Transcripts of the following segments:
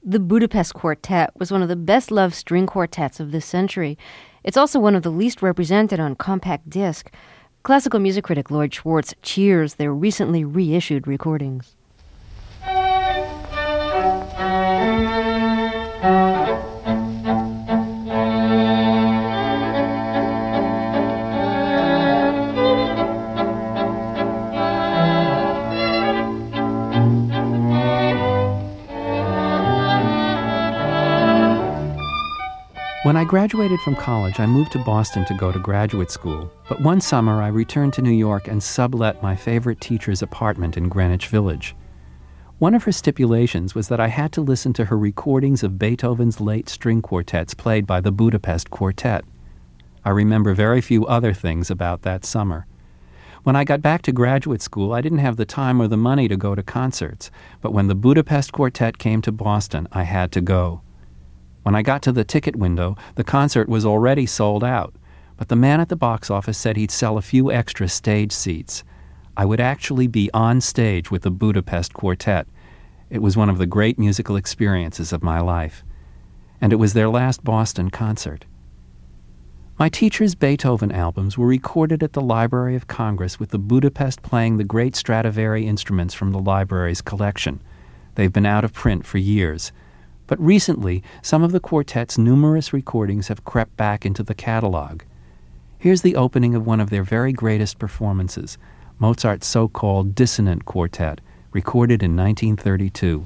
The Budapest Quartet was one of the best-loved string quartets of this century. It's also one of the least represented on compact disc. Classical music critic Lloyd Schwartz cheers their recently reissued recordings. When I graduated from college, I moved to Boston to go to graduate school. But one summer, I returned to New York and sublet my favorite teacher's apartment in Greenwich Village. One of her stipulations was that I had to listen to her recordings of Beethoven's late string quartets played by the Budapest Quartet. I remember very few other things about that summer. When I got back to graduate school, I didn't have the time or the money to go to concerts, but when the Budapest Quartet came to Boston, I had to go. When I got to the ticket window, the concert was already sold out, but the man at the box office said he'd sell a few extra stage seats. I would actually be on stage with the Budapest Quartet. It was one of the great musical experiences of my life. And it was their last Boston concert. My teacher's Beethoven albums were recorded at the Library of Congress with the Budapest playing the great Stradivari instruments from the library's collection. They've been out of print for years. But recently, some of the quartet's numerous recordings have crept back into the catalog. Here's the opening of one of their very greatest performances, Mozart's so-called Dissonant Quartet, recorded in 1932.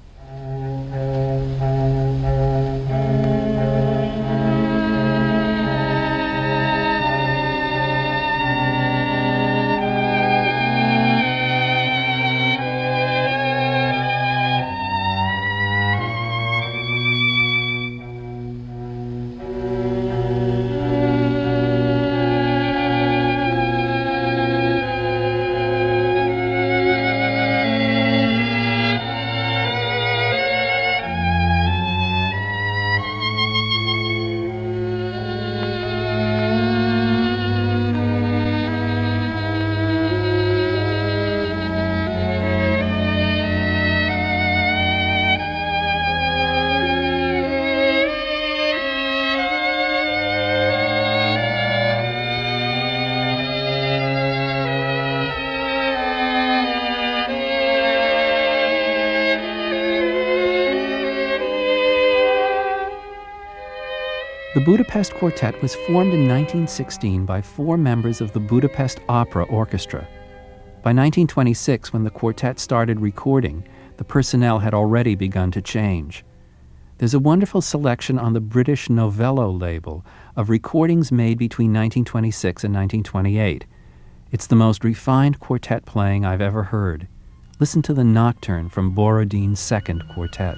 The Budapest Quartet was formed in 1916 by 4 members of the Budapest Opera Orchestra. By 1926, when the quartet started recording, the personnel had already begun to change. There's a wonderful selection on the British Novello label of recordings made between 1926 and 1928. It's the most refined quartet playing I've ever heard. Listen to the Nocturne from Borodin's Second Quartet.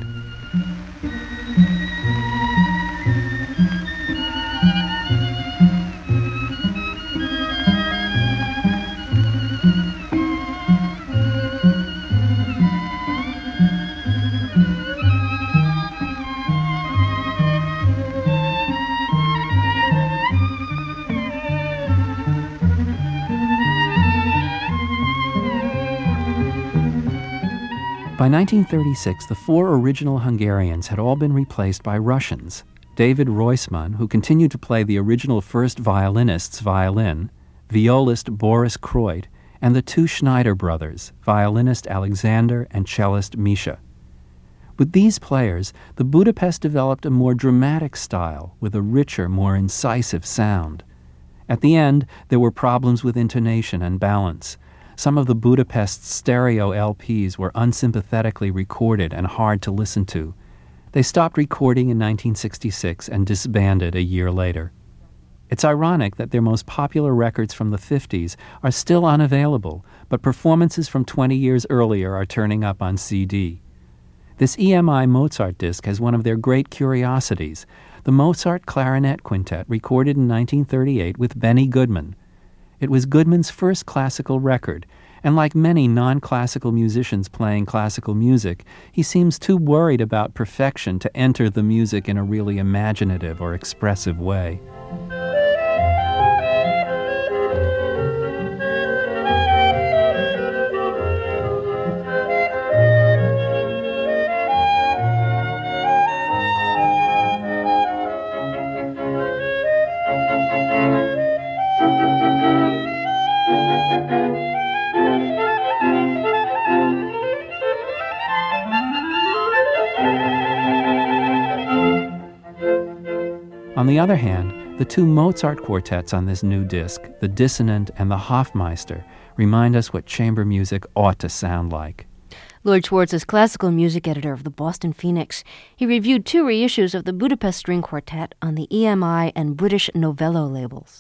By 1936, the 4 original Hungarians had all been replaced by Russians. David Roisman, who continued to play the original first violinist's violin, violist Boris Kreut, and the 2 Schneider brothers, violinist Alexander and cellist Misha. With these players, the Budapest developed a more dramatic style with a richer, more incisive sound. At the end, there were problems with intonation and balance. Some of the Budapest's stereo LPs were unsympathetically recorded and hard to listen to. They stopped recording in 1966 and disbanded a year later. It's ironic that their most popular records from the 50s are still unavailable, but performances from 20 years earlier are turning up on CD. This EMI Mozart disc has one of their great curiosities, the Mozart Clarinet Quintet recorded in 1938 with Benny Goodman. It was Goodman's first classical record, and like many non-classical musicians playing classical music, he seems too worried about perfection to enter the music in a really imaginative or expressive way. On the other hand, the two Mozart quartets on this new disc, the Dissonant and the Hofmeister, remind us what chamber music ought to sound like. Lloyd Schwartz is classical music editor of the Boston Phoenix. He reviewed 2 reissues of the Budapest String Quartet on the EMI and British Novello labels.